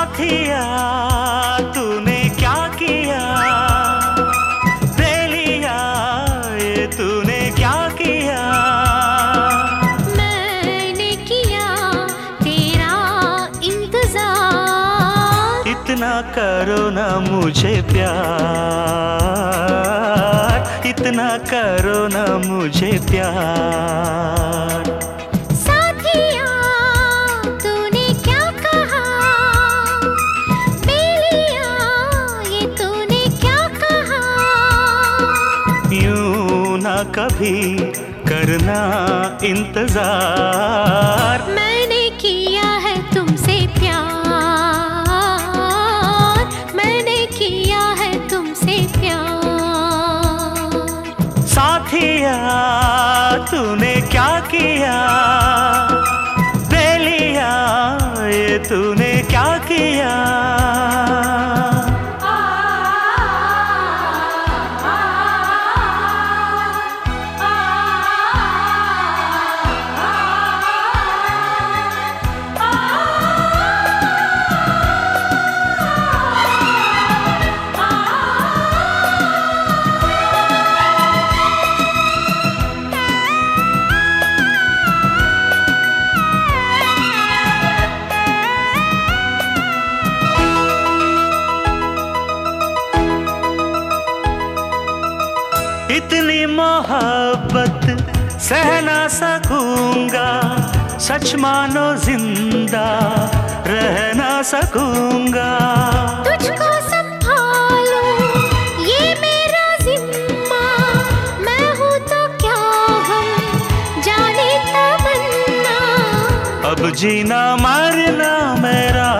साथिया तूने क्या किया, दे लिया ये तूने क्या किया। मैंने किया तेरा इंतजार, इतना करो ना मुझे प्यार, इतना करो ना मुझे प्यार। कभी करना इंतजार, मैंने किया है तुमसे प्यार, मैंने किया है तुमसे प्यार। साथिया तूने क्या किया, दे लिया ये तूने क्या किया। इतनी मोहब्बत सह ना सकूंगा, सच मानो जिंदा रह ना सकूंगा। तुझको संभालो ये मेरा जिम्मा, मैं हूँ तो क्या हम जाने तमन्ना। अब जीना मरना मेरा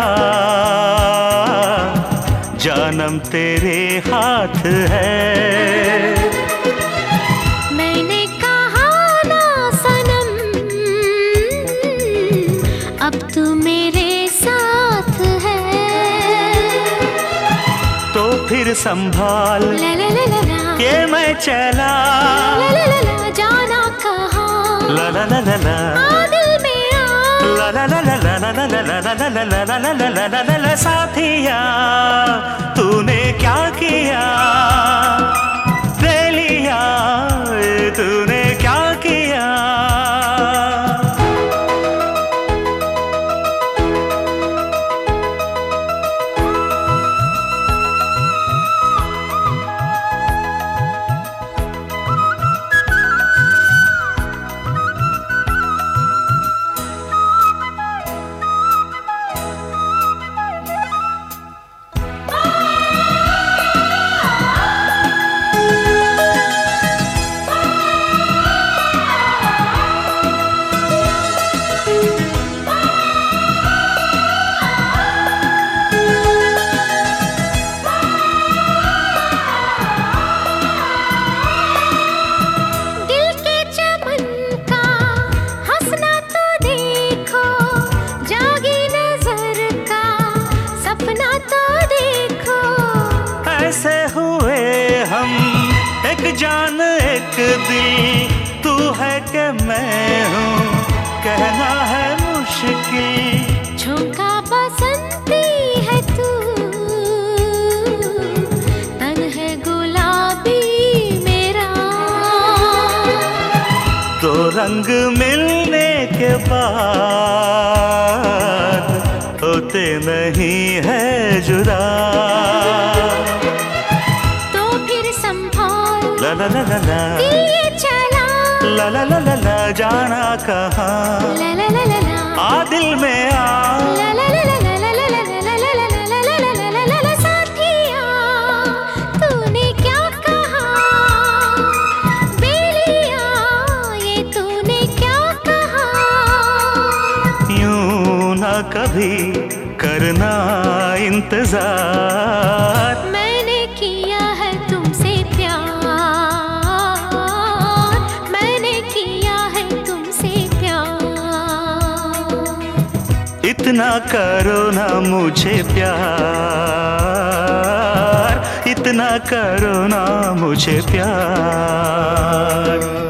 जानम तेरे हाथ है। अब तू मेरे साथ है, तो फिर संभाल ला ला ला ला ला, के मैं चला ला ला ला ला, जाना कहाँ ला ला ला ला ला, दिल में आ ला ला ला ला ला ला ला ला ला ला ला ला ला ला। साथिया तूने क्या किया, दे लिया तूने क्या किया। ऐसे हुए हम एक जान एक दिल, तू है कि मैं हूँ कहना है मुश्किल। झोंका बसंती है तू, तन है गुलाबी मेरा। तो रंग मिलने के बाद होते नहीं है जुदा, ला ला ला ला ला, दिल चला ला ला ला ला ला, जाना कहाँ ला ला ला ला ला, आ दिल में आ ला ला ला ला ला ला ला ला ला ला ला ला ला ला ला। साथिया तूने क्या कहा, बेलिया ये तूने क्या कहा। यूं ना कभी करना इंतजार, मैंने किया है तुमसे प्यार, मैंने किया है तुमसे प्यार। इतना करो ना मुझे प्यार, इतना करो ना मुझे प्यार।